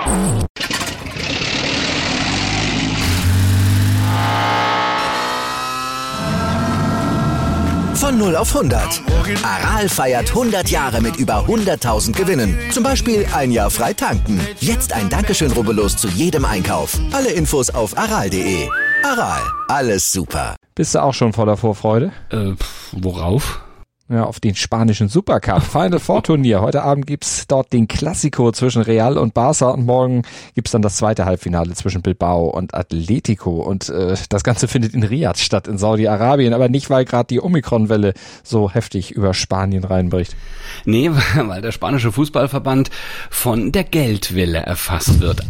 Von 0 auf 100. Aral feiert 100 Jahre mit über 100.000 Gewinnen. Zum Beispiel ein Jahr frei tanken. Jetzt ein Dankeschön, rubbellos zu jedem Einkauf. Alle Infos auf aral.de. Aral, alles super. Bist du auch schon voller Vorfreude? Worauf? Ja, auf den spanischen Supercup. Final Four Turnier. Heute Abend gibt's dort den Clasico zwischen Real und Barça und morgen gibt's dann das zweite Halbfinale zwischen Bilbao und Atletico. Und das Ganze findet in Riyadh statt, in Saudi-Arabien, aber nicht, weil gerade die Omikron-Welle so heftig über Spanien reinbricht. Nee, weil der spanische Fußballverband von der Geldwelle erfasst wird.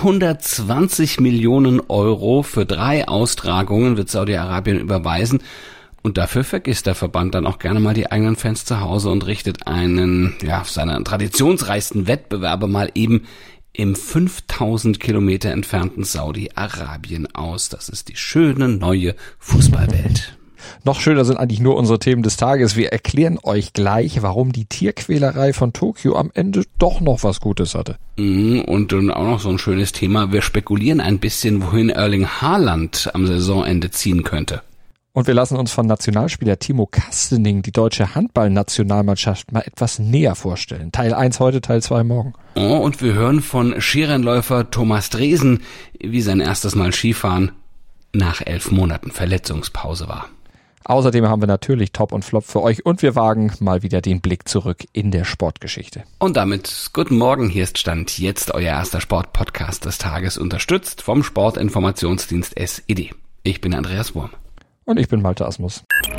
120 Millionen Euro für 3 Austragungen wird Saudi-Arabien überweisen. Und dafür vergisst der Verband dann auch gerne mal die eigenen Fans zu Hause und richtet einen, seiner traditionsreichsten Wettbewerbe mal eben im 5000 Kilometer entfernten Saudi-Arabien aus. Das ist die schöne neue Fußballwelt. Noch schöner sind eigentlich nur unsere Themen des Tages. Wir erklären euch gleich, warum die Tierquälerei von Tokio am Ende doch noch was Gutes hatte. Und dann auch noch so ein schönes Thema. Wir spekulieren ein bisschen, wohin Erling Haaland am Saisonende ziehen könnte. Und wir lassen uns von Nationalspieler Timo Kastening die deutsche Handballnationalmannschaft mal etwas näher vorstellen. Teil 1 heute, Teil 2 morgen. Oh, und wir hören von Skirennläufer Thomas Dresen, wie sein erstes Mal Skifahren nach 11 Monaten Verletzungspause war. Außerdem haben wir natürlich Top und Flop für euch und wir wagen mal wieder den Blick zurück in der Sportgeschichte. Und damit guten Morgen, hier ist Stand jetzt euer erster Sportpodcast des Tages, unterstützt vom Sportinformationsdienst SED. Ich bin Andreas Wurm. Und ich bin Malte Asmus.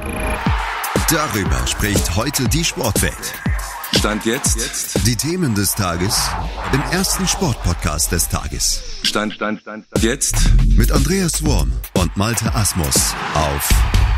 Darüber spricht heute die Sportwelt. Stand jetzt die Themen des Tages im ersten Sportpodcast des Tages. Stand jetzt mit Andreas Wurm und Malte Asmus auf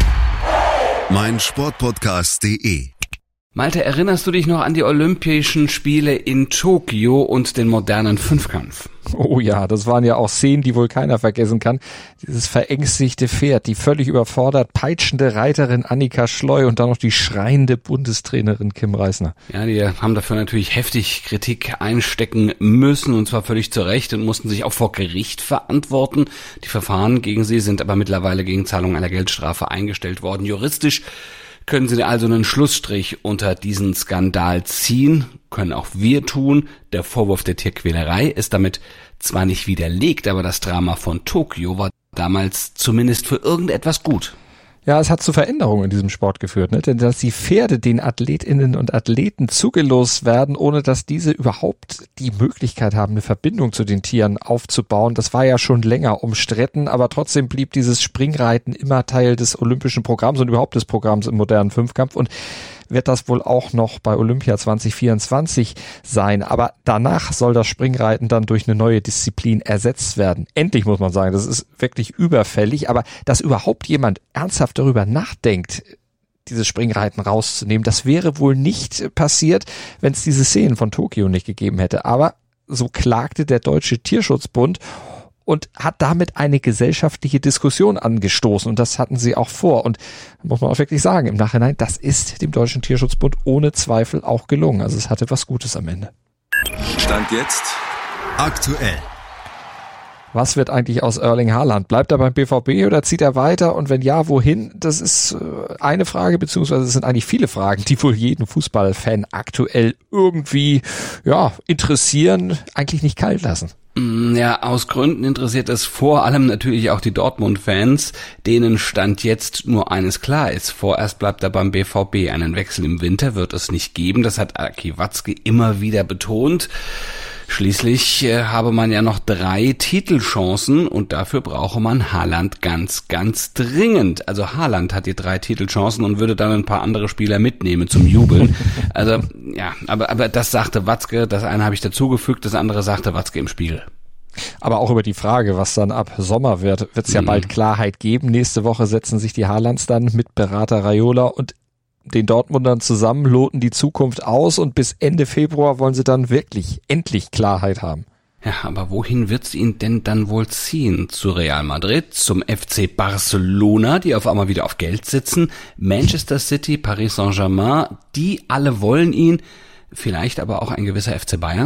meinsportpodcast.de. Malte, erinnerst du dich noch an die Olympischen Spiele in Tokio und den modernen Fünfkampf? Oh ja, das waren ja auch Szenen, die wohl keiner vergessen kann. Dieses verängstigte Pferd, die völlig überfordert peitschende Reiterin Annika Schleu und dann noch die schreiende Bundestrainerin Kim Reisner. Ja, die haben dafür natürlich heftig Kritik einstecken müssen und zwar völlig zu Recht und mussten sich auch vor Gericht verantworten. Die Verfahren gegen sie sind aber mittlerweile gegen Zahlung einer Geldstrafe eingestellt worden. Juristisch können Sie also einen Schlussstrich unter diesen Skandal ziehen, können auch wir tun. Der Vorwurf der Tierquälerei ist damit zwar nicht widerlegt, aber das Drama von Tokio war damals zumindest für irgendetwas gut. Ja, es hat zu Veränderungen in diesem Sport geführt, ne? Denn dass die Pferde den Athletinnen und Athleten zugelost werden, ohne dass diese überhaupt die Möglichkeit haben, eine Verbindung zu den Tieren aufzubauen, das war ja schon länger umstritten, aber trotzdem blieb dieses Springreiten immer Teil des olympischen Programms und überhaupt des Programms im modernen Fünfkampf und wird das wohl auch noch bei Olympia 2024 sein. Aber danach soll das Springreiten dann durch eine neue Disziplin ersetzt werden. Endlich, muss man sagen, das ist wirklich überfällig. Aber dass überhaupt jemand ernsthaft darüber nachdenkt, dieses Springreiten rauszunehmen, das wäre wohl nicht passiert, wenn es diese Szenen von Tokio nicht gegeben hätte. Aber so klagte der Deutsche Tierschutzbund und hat damit eine gesellschaftliche Diskussion angestoßen. Und das hatten sie auch vor. Und muss man auch wirklich sagen, im Nachhinein, das ist dem Deutschen Tierschutzbund ohne Zweifel auch gelungen. Also es hatte was Gutes am Ende. Stand jetzt aktuell. Was wird eigentlich aus Erling Haaland? Bleibt er beim BVB oder zieht er weiter? Und wenn ja, wohin? Das ist eine Frage, beziehungsweise es sind eigentlich viele Fragen, die wohl jeden Fußballfan aktuell irgendwie interessieren, eigentlich nicht kalt lassen. Ja, aus Gründen interessiert es vor allem natürlich auch die Dortmund-Fans, denen Stand jetzt nur eines klar ist. Vorerst bleibt er beim BVB. Einen Wechsel im Winter wird es nicht geben. Das hat Aki Watzke immer wieder betont. Schließlich habe man ja noch 3 Titelchancen und dafür brauche man Haaland ganz, ganz dringend. Also Haaland hat die 3 Titelchancen und würde dann ein paar andere Spieler mitnehmen zum Jubeln. Also ja, aber das sagte Watzke, das eine habe ich dazugefügt, das andere sagte Watzke im Spiegel. Aber auch über die Frage, was dann ab Sommer wird es ja bald Klarheit geben. Nächste Woche setzen sich die Haalands dann mit Berater Raiola und den Dortmundern zusammen, loten die Zukunft aus und bis Ende Februar wollen sie dann wirklich endlich Klarheit haben. Ja, aber wohin wird's ihn denn dann wohl ziehen? Zu Real Madrid, zum FC Barcelona, die auf einmal wieder auf Geld sitzen, Manchester City, Paris Saint-Germain, die alle wollen ihn, vielleicht aber auch ein gewisser FC Bayern?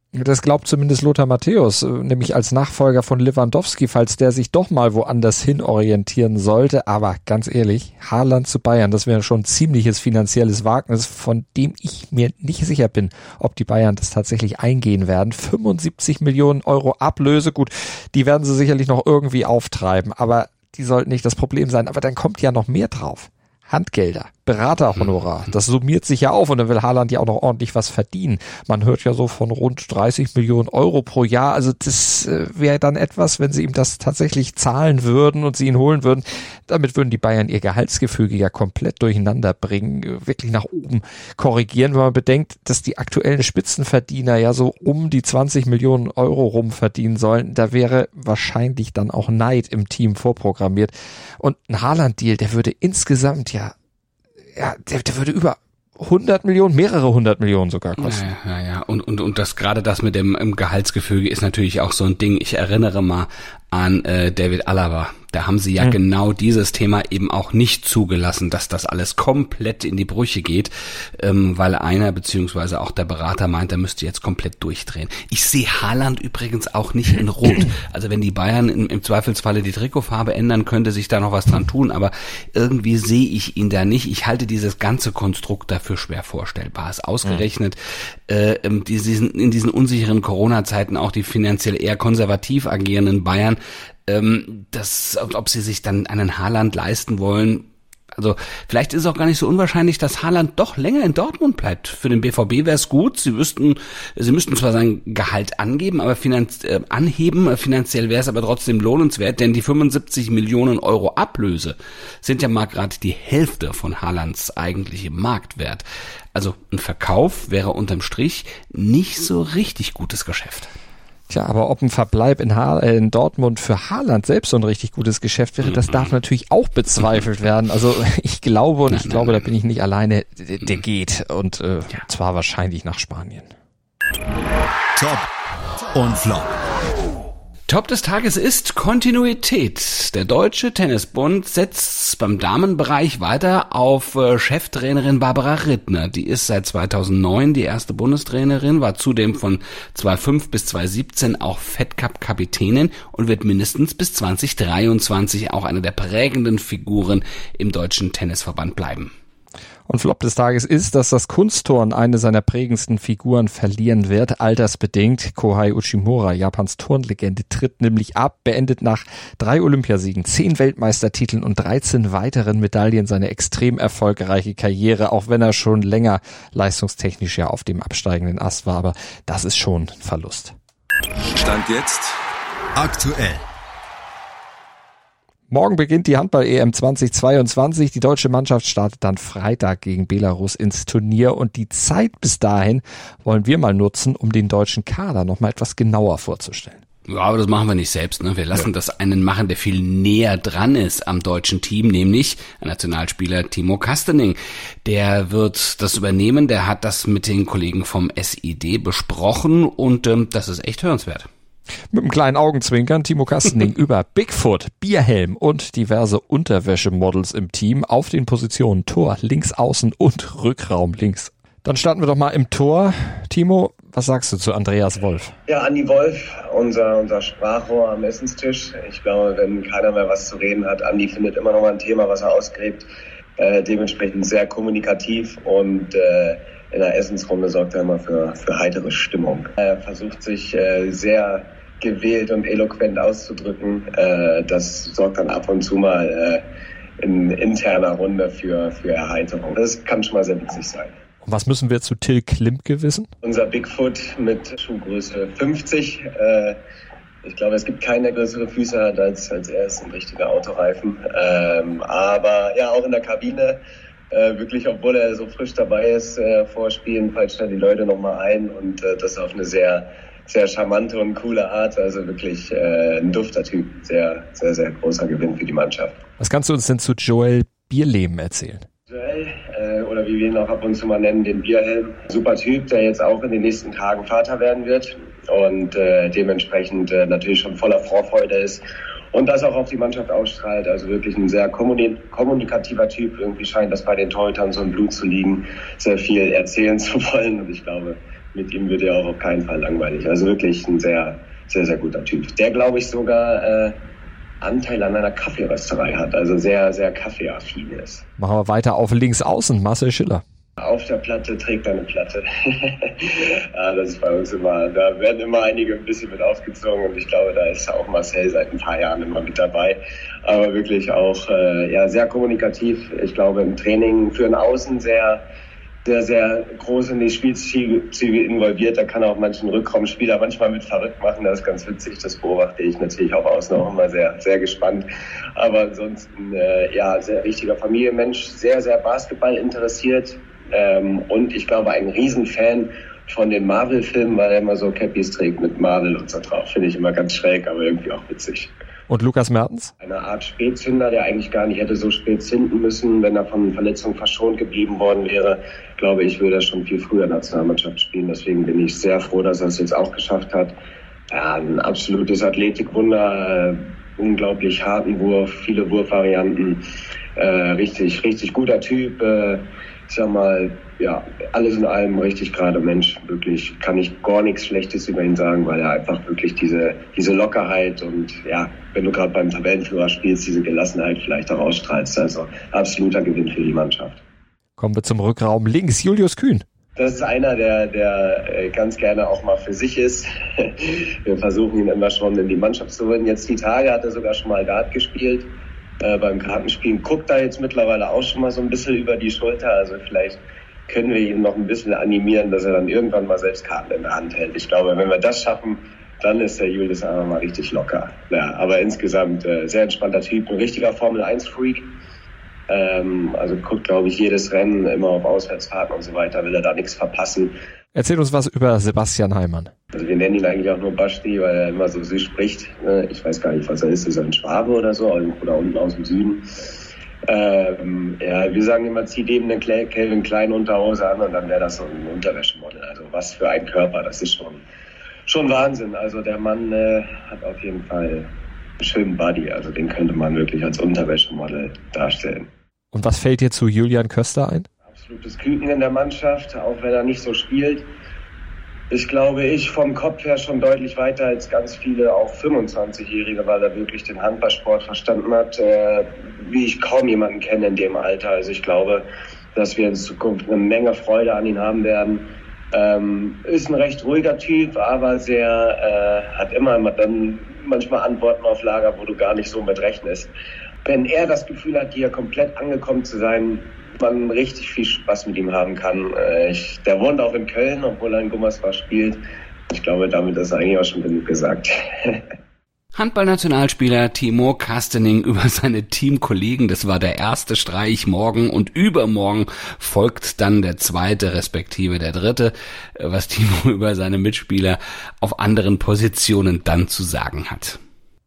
Das glaubt zumindest Lothar Matthäus, nämlich als Nachfolger von Lewandowski, falls der sich doch mal woanders hin orientieren sollte. Aber ganz ehrlich, Haaland zu Bayern, das wäre schon ein ziemliches finanzielles Wagnis, von dem ich mir nicht sicher bin, ob die Bayern das tatsächlich eingehen werden. 75 Millionen Euro Ablöse, gut, die werden sie sicherlich noch irgendwie auftreiben, aber die sollten nicht das Problem sein. Aber dann kommt ja noch mehr drauf. Handgelder, Beraterhonorar, das summiert sich ja auf und dann will Haaland ja auch noch ordentlich was verdienen. Man hört ja so von rund 30 Millionen Euro pro Jahr, also das wäre dann etwas, wenn sie ihm das tatsächlich zahlen würden und sie ihn holen würden, damit würden die Bayern ihr Gehaltsgefüge ja komplett durcheinander bringen, wirklich nach oben korrigieren, wenn man bedenkt, dass die aktuellen Spitzenverdiener ja so um die 20 Millionen Euro rum verdienen sollen, da wäre wahrscheinlich dann auch Neid im Team vorprogrammiert und ein Haaland-Deal, der würde insgesamt der würde über 100 Millionen, mehrere 100 Millionen sogar kosten. Ja. Und das gerade das mit dem Gehaltsgefüge ist natürlich auch so ein Ding. Ich erinnere mal an David Alaba. Da haben sie ja genau dieses Thema eben auch nicht zugelassen, dass das alles komplett in die Brüche geht, weil einer beziehungsweise auch der Berater meint, er müsste jetzt komplett durchdrehen. Ich sehe Haaland übrigens auch nicht in Rot. Also wenn die Bayern im Zweifelsfalle die Trikotfarbe ändern, könnte sich da noch was dran tun, aber irgendwie sehe ich ihn da nicht. Ich halte dieses ganze Konstrukt dafür schwer vorstellbar. Es ausgerechnet in diesen unsicheren Corona-Zeiten auch die finanziell eher konservativ agierenden Bayern, ob sie sich dann einen Haaland leisten wollen. Also vielleicht ist es auch gar nicht so unwahrscheinlich, dass Haaland doch länger in Dortmund bleibt. Für den BVB wäre es gut. Sie müssten zwar sein Gehalt angeben, aber anheben. Finanziell wäre es aber trotzdem lohnenswert, denn die 75 Millionen Euro Ablöse sind ja mal gerade die Hälfte von Haalands eigentlichem Marktwert. Also ein Verkauf wäre unterm Strich nicht so richtig gutes Geschäft. Tja, aber ob ein Verbleib in Dortmund für Haaland selbst so ein richtig gutes Geschäft wäre, das darf natürlich auch bezweifelt werden. Also ich glaube, da bin ich nicht alleine, der geht und zwar wahrscheinlich nach Spanien. Top und Flop. Top des Tages ist Kontinuität. Der Deutsche Tennisbund setzt beim Damenbereich weiter auf Cheftrainerin Barbara Rittner. Die ist seit 2009 die erste Bundestrainerin, war zudem von 2005 bis 2017 auch Fed Cup Kapitänin und wird mindestens bis 2023 auch eine der prägenden Figuren im Deutschen Tennisverband bleiben. Und Flop des Tages ist, dass das Kunstturnen eine seiner prägendsten Figuren verlieren wird, altersbedingt. Kohei Uchimura, Japans Turnlegende, tritt nämlich ab, beendet nach 3 Olympiasiegen, 10 Weltmeistertiteln und 13 weiteren Medaillen seine extrem erfolgreiche Karriere, auch wenn er schon länger leistungstechnisch ja auf dem absteigenden Ast war, aber das ist schon ein Verlust. Stand jetzt aktuell. Morgen beginnt die Handball-EM 2022. Die deutsche Mannschaft startet dann Freitag gegen Belarus ins Turnier und die Zeit bis dahin wollen wir mal nutzen, um den deutschen Kader noch mal etwas genauer vorzustellen. Ja, aber das machen wir nicht selbst, ne? Wir lassen das einen machen, der viel näher dran ist am deutschen Team, nämlich ein Nationalspieler Timo Kastening. Der wird das übernehmen, der hat das mit den Kollegen vom SID besprochen und das ist echt hörenswert. Mit einem kleinen Augenzwinkern Timo Kastening über Bigfoot, Bierhelm und diverse Unterwäschemodels im Team auf den Positionen Tor, links außen und Rückraum links. Dann starten wir doch mal im Tor. Timo, was sagst du zu Andreas Wolf? Ja, Andi Wolf, unser Sprachrohr am Essenstisch. Ich glaube, wenn keiner mehr was zu reden hat, Andi findet immer noch mal ein Thema, was er ausgräbt. Dementsprechend sehr kommunikativ und in der Essensrunde sorgt er immer für heitere Stimmung. Er versucht sich sehr gewählt und eloquent auszudrücken. Das sorgt dann ab und zu mal in interner Runde für Erheiterung. Das kann schon mal sehr witzig sein. Und was müssen wir zu Till Klimke wissen? Unser Bigfoot mit Schuhgröße 50. Ich glaube, es gibt keinen, der größere Füße hat als er, ist ein richtiger Autoreifen. Aber ja, auch in der Kabine, wirklich, obwohl er so frisch dabei ist, vorspielen, peitscht er die Leute nochmal ein und das auf eine sehr, sehr charmante und coole Art. Also wirklich ein dufter Typ. Sehr, sehr, sehr großer Gewinn für die Mannschaft. Was kannst du uns denn zu Joel Bierlehm erzählen? Joel, oder wie wir ihn auch ab und zu mal nennen, den Bierhelm. Super Typ, der jetzt auch in den nächsten Tagen Vater werden wird und dementsprechend natürlich schon voller Vorfreude ist und das auch auf die Mannschaft ausstrahlt. Also wirklich ein sehr kommunikativer Typ. Irgendwie scheint das bei den Torhütern so im Blut zu liegen, sehr viel erzählen zu wollen und ich glaube, mit ihm wird ja auch auf keinen Fall langweilig. Also wirklich ein sehr, sehr, sehr guter Typ. Der, glaube ich, sogar Anteil an einer Kaffeerösterei hat, also sehr, sehr kaffeeaffin ist. Machen wir weiter auf links außen, Marcel Schiller. Auf der Platte trägt er eine Platte. Ja, das ist bei uns immer, da werden immer einige ein bisschen mit aufgezogen und ich glaube, da ist auch Marcel seit ein paar Jahren immer mit dabei. Aber wirklich auch sehr kommunikativ. Ich glaube im Training für einen Außen sehr, sehr, sehr groß in die Spielzüge involviert. Da kann auch manchen Rückraumspieler manchmal mit verrückt machen. Das ist ganz witzig. Das beobachte ich natürlich auch außen auch immer sehr, sehr gespannt. Aber ansonsten, sehr richtiger Familienmensch, sehr, sehr Basketball interessiert. Und ich glaube, ein Riesenfan von den Marvel-Filmen, weil er immer so Cappies trägt mit Marvel und so drauf. Finde ich immer ganz schräg, aber irgendwie auch witzig. Und Lukas Mertens? Eine Art Spätzünder, der eigentlich gar nicht hätte so spät zünden müssen, wenn er von Verletzungen verschont geblieben worden wäre. Glaube ich, würde er schon viel früher Nationalmannschaft spielen. Deswegen bin ich sehr froh, dass er es jetzt auch geschafft hat. Ja, ein absolutes Athletikwunder, unglaublich harten Wurf, viele Wurfvarianten, richtig, richtig guter Typ. Ich sag mal, ja, alles in allem richtig gerade Mensch. Wirklich kann ich gar nichts Schlechtes über ihn sagen, weil er einfach wirklich diese Lockerheit und ja, wenn du gerade beim Tabellenführer spielst, diese Gelassenheit vielleicht auch ausstrahlst. Also absoluter Gewinn für die Mannschaft. Kommen wir zum Rückraum links, Julius Kühn. Das ist einer, der ganz gerne auch mal für sich ist. Wir versuchen ihn immer schon in die Mannschaft zu holen. Jetzt die Tage hat er sogar schon mal Dart gespielt. Beim Kartenspielen guckt er jetzt mittlerweile auch schon mal so ein bisschen über die Schulter. Also vielleicht können wir ihn noch ein bisschen animieren, dass er dann irgendwann mal selbst Karten in der Hand hält. Ich glaube, wenn wir das schaffen, dann ist der Julius einfach mal richtig locker. Ja, aber insgesamt sehr entspannter Typ, ein richtiger Formel-1-Freak. Also guckt, glaube ich, jedes Rennen immer auf Auswärtsfahrten und so weiter, will er da nichts verpassen. Erzähl uns was über Sebastian Heimann. Also wir nennen ihn eigentlich auch nur Basti, weil er immer so süß spricht. Ich weiß gar nicht, was er ist. Ist er ein Schwabe oder so? Oder unten aus dem Süden. Wir sagen immer, zieh dem eine Calvin Klein Unterhose an und dann wäre das so ein Unterwäschemodel. Also was für ein Körper, das ist schon Wahnsinn. Also der Mann hat auf jeden Fall einen schönen Body. Also den könnte man wirklich als Unterwäschemodel darstellen. Und was fällt dir zu Julian Köster ein? Absolutes Küken in der Mannschaft, auch wenn er nicht so spielt. Ist, glaube ich, vom Kopf her schon deutlich weiter als ganz viele, auch 25-Jährige, weil er wirklich den Handballsport verstanden hat, wie ich kaum jemanden kenne in dem Alter. Also ich glaube, dass wir in Zukunft eine Menge Freude an ihn haben werden. Ist ein recht ruhiger Typ, aber hat immer dann manchmal Antworten auf Lager, wo du gar nicht so mit rechnest. Wenn er das Gefühl hat, hier komplett angekommen zu sein, man richtig viel Spaß mit ihm haben kann. Der wohnt auch in Köln, obwohl er in Gummersbach spielt. Ich glaube, damit ist eigentlich auch schon genug gesagt. Handballnationalspieler Timo Kastening über seine Teamkollegen. Das war der erste Streich. Morgen und übermorgen folgt dann der zweite, respektive der dritte, was Timo über seine Mitspieler auf anderen Positionen dann zu sagen hat.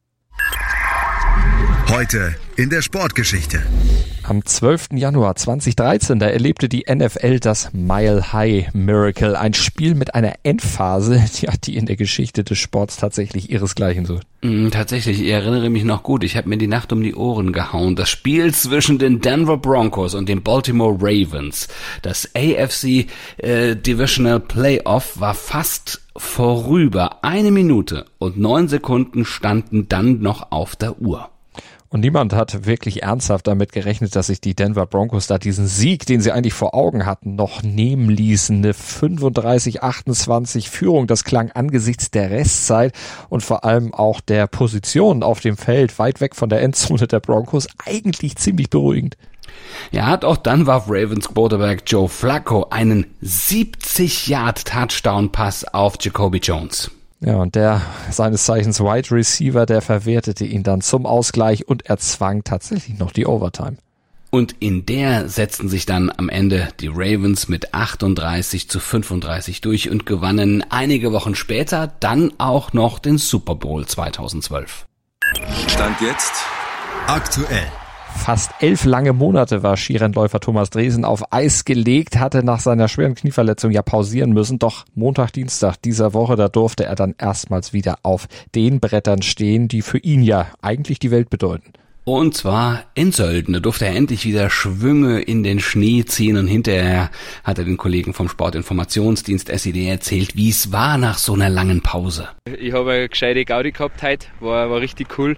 Heute in der Sportgeschichte. Am 12. Januar 2013, da erlebte die NFL das Mile High Miracle. Ein Spiel mit einer Endphase, die in der Geschichte des Sports tatsächlich ihresgleichen sucht. Tatsächlich, ich erinnere mich noch gut. Ich habe mir die Nacht um die Ohren gehauen. Das Spiel zwischen den Denver Broncos und den Baltimore Ravens. Das AFC Divisional Playoff war fast vorüber. 1 Minute und 9 Sekunden standen dann noch auf der Uhr. Und niemand hat wirklich ernsthaft damit gerechnet, dass sich die Denver Broncos da diesen Sieg, den sie eigentlich vor Augen hatten, noch nehmen ließen. Eine 35-28 Führung, das klang angesichts der Restzeit und vor allem auch der Position auf dem Feld, weit weg von der Endzone der Broncos, eigentlich ziemlich beruhigend. Ja, hat auch dann warf Ravens Quarterback Joe Flacco einen 70-Yard-Touchdown-Pass auf Jacoby Jones. Ja, und der seines Zeichens Wide Receiver, der verwertete ihn dann zum Ausgleich und erzwang tatsächlich noch die Overtime. Und in der setzten sich dann am Ende die Ravens mit 38-35 durch und gewannen einige Wochen später dann auch noch den Super Bowl 2012. Stand jetzt aktuell. Fast 11 lange Monate war Skirennläufer Thomas Dresen auf Eis gelegt, hatte nach seiner schweren Knieverletzung ja pausieren müssen. Doch Montag, Dienstag dieser Woche, da durfte er dann erstmals wieder auf den Brettern stehen, die für ihn ja eigentlich die Welt bedeuten. Und zwar in Sölden. Da durfte er endlich wieder Schwünge in den Schnee ziehen und hinterher hat er den Kollegen vom Sportinformationsdienst SED erzählt, wie es war nach so einer langen Pause. Ich habe eine gescheite Gaudi gehabt heute, war richtig cool.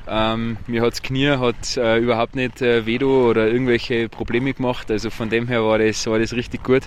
Mir hat das Knie überhaupt nicht weh oder irgendwelche Probleme gemacht, also von dem her war das richtig gut.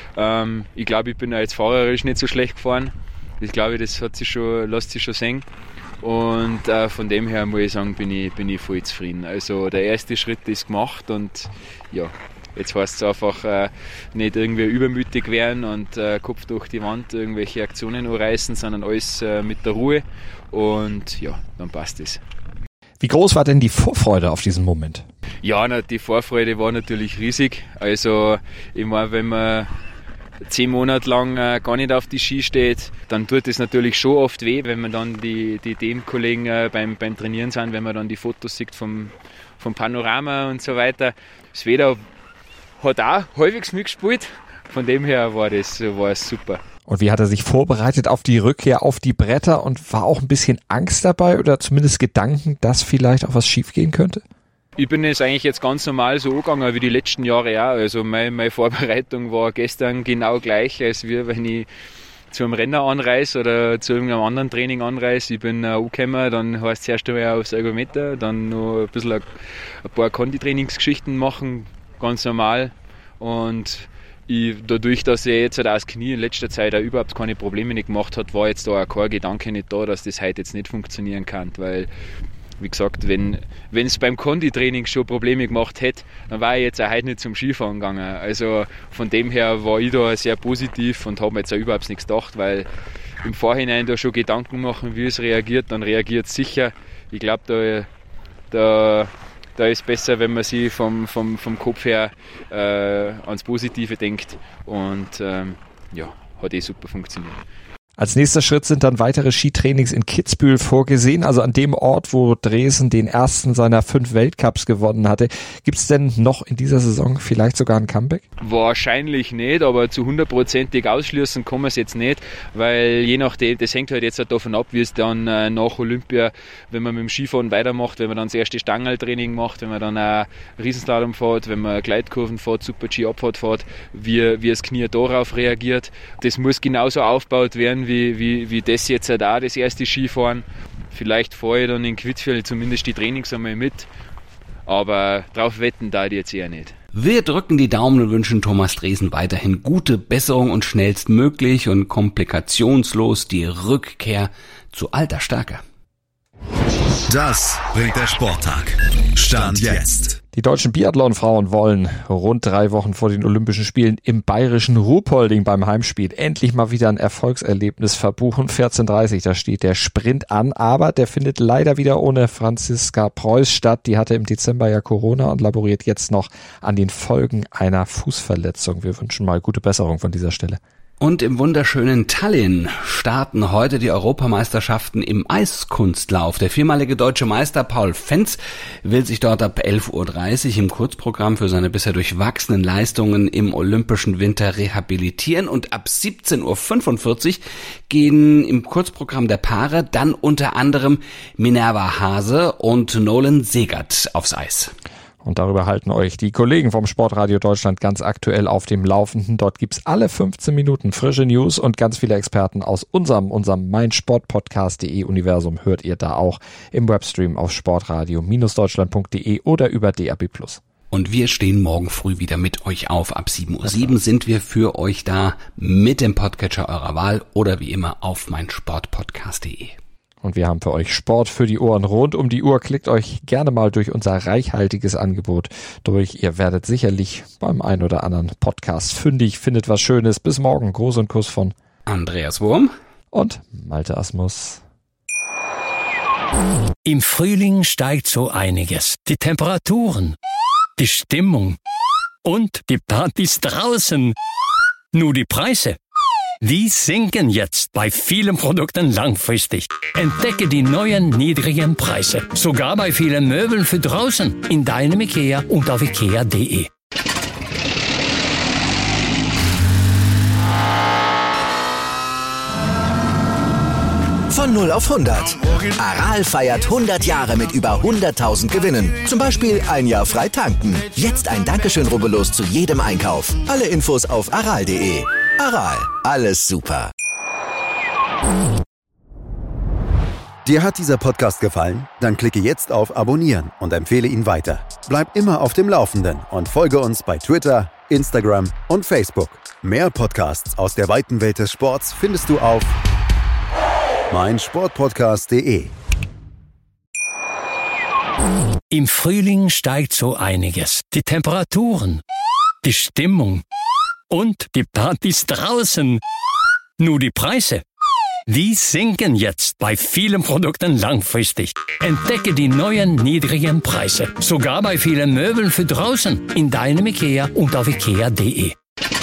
Ich glaube, ich bin als fahrerisch nicht so schlecht gefahren. Ich glaube, das lässt sich schon sehen. Und von dem her muss ich sagen, bin ich voll zufrieden. Also der erste Schritt ist gemacht und ja, jetzt heißt es einfach nicht irgendwie übermütig werden und Kopf durch die Wand irgendwelche Aktionen anreißen, sondern alles mit der Ruhe und ja, dann passt es. Wie groß war denn die Vorfreude auf diesen Moment? Ja, die Vorfreude war natürlich riesig. Also ich meine, wenn man 10 Monate lang gar nicht auf die Ski steht, dann tut es natürlich schon oft weh, wenn man dann die Teamkollegen beim Trainieren sind, wenn man dann die Fotos sieht vom Panorama und so weiter. Das Wetter hat auch halbwegs mitgespielt, von dem her war es super. Und wie hat er sich vorbereitet auf die Rückkehr auf die Bretter und war auch ein bisschen Angst dabei oder zumindest Gedanken, dass vielleicht auch was schief gehen könnte? Ich bin es eigentlich jetzt ganz normal so angegangen wie die letzten Jahre auch. Also meine Vorbereitung war gestern genau gleich, als wenn ich zu einem Renner anreise oder zu irgendeinem anderen Training anreise. Ich bin angekommen, dann heißt es erst einmal aufs Ergometer, dann noch ein paar Konditrainingsgeschichten machen, ganz normal. Und dadurch, dass er jetzt das Knie in letzter Zeit auch überhaupt keine Probleme nicht gemacht hat, war jetzt da auch kein Gedanke nicht da, dass das heute jetzt nicht funktionieren kann, weil wie gesagt, wenn es beim Konditraining schon Probleme gemacht hätte, dann war ich jetzt auch heute nicht zum Skifahren gegangen. Also von dem her war ich da sehr positiv und habe mir jetzt auch überhaupt nichts gedacht, weil im Vorhinein da schon Gedanken machen, wie es reagiert, dann reagiert es sicher. Ich glaube, da ist besser, wenn man sich vom Kopf her ans Positive denkt und hat super funktioniert. Als nächster Schritt sind dann weitere Skitrainings in Kitzbühel vorgesehen, also an dem Ort, wo Dresen den ersten seiner 5 Weltcups gewonnen hatte. Gibt es denn noch in dieser Saison vielleicht sogar ein Comeback? Wahrscheinlich nicht, aber zu 100%ig ausschließen kann man es jetzt nicht, weil je nachdem, das hängt halt jetzt davon ab, wie es dann nach Olympia, wenn man mit dem Skifahren weitermacht, wenn man dann das erste Stangerltraining macht, wenn man dann auch Riesenslalom fährt, wenn man Gleitkurven fährt, Super-G-Abfahrt fährt, wie das Knie darauf reagiert. Das muss genauso aufgebaut werden, wie das jetzt auch das erste Skifahren. Vielleicht fahre ich dann in Quidfjell zumindest die Trainings einmal mit, aber drauf wetten da ich jetzt eher nicht. Wir drücken die Daumen und wünschen Thomas Dresen weiterhin gute Besserung und schnellstmöglich und komplikationslos die Rückkehr zu alter Stärke. Das bringt der Sporttag. Stand jetzt. Die deutschen Biathlon-Frauen wollen rund 3 Wochen vor den Olympischen Spielen im bayerischen Ruhpolding beim Heimspiel endlich mal wieder ein Erfolgserlebnis verbuchen. 14:30, da steht der Sprint an, aber der findet leider wieder ohne Franziska Preuß statt. Die hatte im Dezember ja Corona und laboriert jetzt noch an den Folgen einer Fußverletzung. Wir wünschen mal gute Besserung von dieser Stelle. Und im wunderschönen Tallinn starten heute die Europameisterschaften im Eiskunstlauf. Der 4-malige deutsche Meister Paul Fenz will sich dort ab 11:30 Uhr im Kurzprogramm für seine bisher durchwachsenen Leistungen im olympischen Winter rehabilitieren. Und ab 17:45 Uhr gehen im Kurzprogramm der Paare dann unter anderem Minerva Hase und Nolan Segert aufs Eis. Und darüber halten euch die Kollegen vom Sportradio Deutschland ganz aktuell auf dem Laufenden. Dort gibt's alle 15 Minuten frische News und ganz viele Experten aus unserem meinsportpodcast.de Universum hört ihr da auch im Webstream auf sportradio-deutschland.de oder über DAB+. Und wir stehen morgen früh wieder mit euch auf. Ab 7:07 Uhr sind wir für euch da mit dem Podcatcher eurer Wahl oder wie immer auf meinsportpodcast.de. Und wir haben für euch Sport für die Ohren rund um die Uhr. Klickt euch gerne mal durch unser reichhaltiges Angebot durch. Ihr werdet sicherlich beim ein oder anderen Podcast fündig, findet was Schönes. Bis morgen. Gruß und Kuss von Andreas Wurm und Malte Asmus. Im Frühling steigt so einiges. Die Temperaturen, die Stimmung und die Partys draußen. Nur die Preise. Die sinken jetzt bei vielen Produkten langfristig. Entdecke die neuen niedrigen Preise. Sogar bei vielen Möbeln für draußen. In deinem IKEA und auf IKEA.de. Von 0 auf 100. Aral feiert 100 Jahre mit über 100.000 Gewinnen. Zum Beispiel ein Jahr frei tanken. Jetzt ein Dankeschön, rubbellos zu jedem Einkauf. Alle Infos auf aral.de. Aral, alles super. Dir hat dieser Podcast gefallen? Dann klicke jetzt auf Abonnieren und empfehle ihn weiter. Bleib immer auf dem Laufenden und folge uns bei Twitter, Instagram und Facebook. Mehr Podcasts aus der weiten Welt des Sports findest du auf meinsportpodcast.de. Im Frühling steigt so einiges. Die Temperaturen, die Stimmung und die Partys draußen. Nur die Preise, die sinken jetzt bei vielen Produkten langfristig. Entdecke die neuen niedrigen Preise. Sogar bei vielen Möbeln für draußen. In deinem IKEA und auf ikea.de.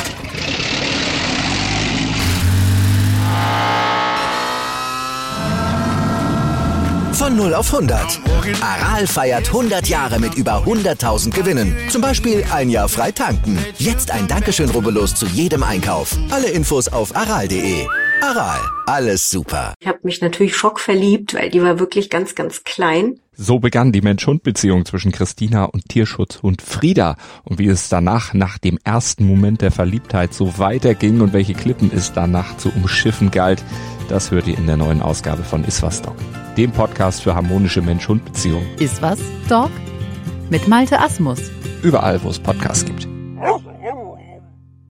Von 0 auf 100. Aral feiert 100 Jahre mit über 100.000 Gewinnen. Zum Beispiel ein Jahr frei tanken. Jetzt ein Dankeschön, rubbellos zu jedem Einkauf. Alle Infos auf aral.de. Aral, alles super. Ich habe mich natürlich schockverliebt, weil die war wirklich ganz, ganz klein. So begann die Mensch-Hund-Beziehung zwischen Christina und Tierschutzhund Frieda. Und wie es danach, nach dem ersten Moment der Verliebtheit, so weiterging und welche Klippen es danach zu umschiffen galt, das hört ihr in der neuen Ausgabe von Iswas Dog, dem Podcast für harmonische Mensch-Hund-Beziehungen. Iswas Dog? Mit Malte Asmus. Überall, wo es Podcasts gibt.